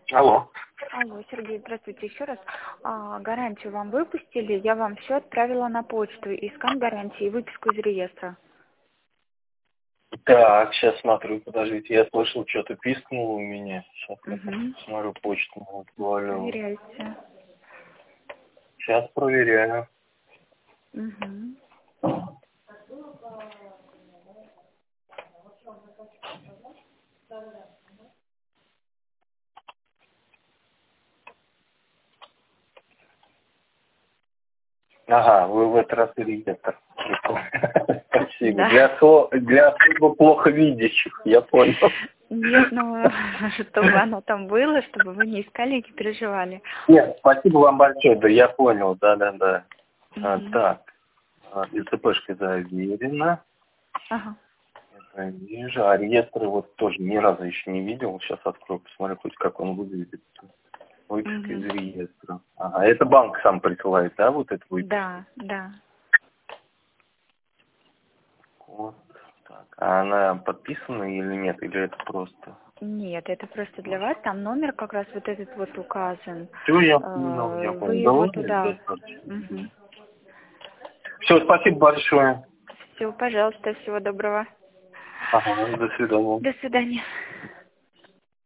Алло. Алло, Сергей, здравствуйте еще раз. Гарантию вам выпустили, я вам все отправила на почту, и скан гарантии, и выписку из реестра. Так, сейчас смотрю, подождите, я слышал, что-то пискнуло у меня. Сейчас я Угу. смотрю, почту отправил. Проверяйте. Сейчас проверяю. Угу. Ага, вы в этот раз реестр. Спасибо. Да. Для особо плохо видящих, я понял. Нет, ну, чтобы оно там было, чтобы вы не искали и не переживали. Нет, спасибо вам большое, да, я понял, да. Угу. Так, ДЦПшка заверена. Ага. Это вижу, а реестры вот тоже ни разу еще не видел. Сейчас открою, посмотрю, хоть как он выглядит. Выписка из Угу. реестра. Ага, это банк сам присылает, да, вот эту выписку? Да, да. Вот так. А она подписана или нет, или это просто? Нет, это просто для вас, там номер как раз вот этот вот указан. Все, я понял. Вы Да его ладно, туда... достаточно. Угу. Все, спасибо большое. Все, пожалуйста, всего доброго. Ага, до свидания. До свидания.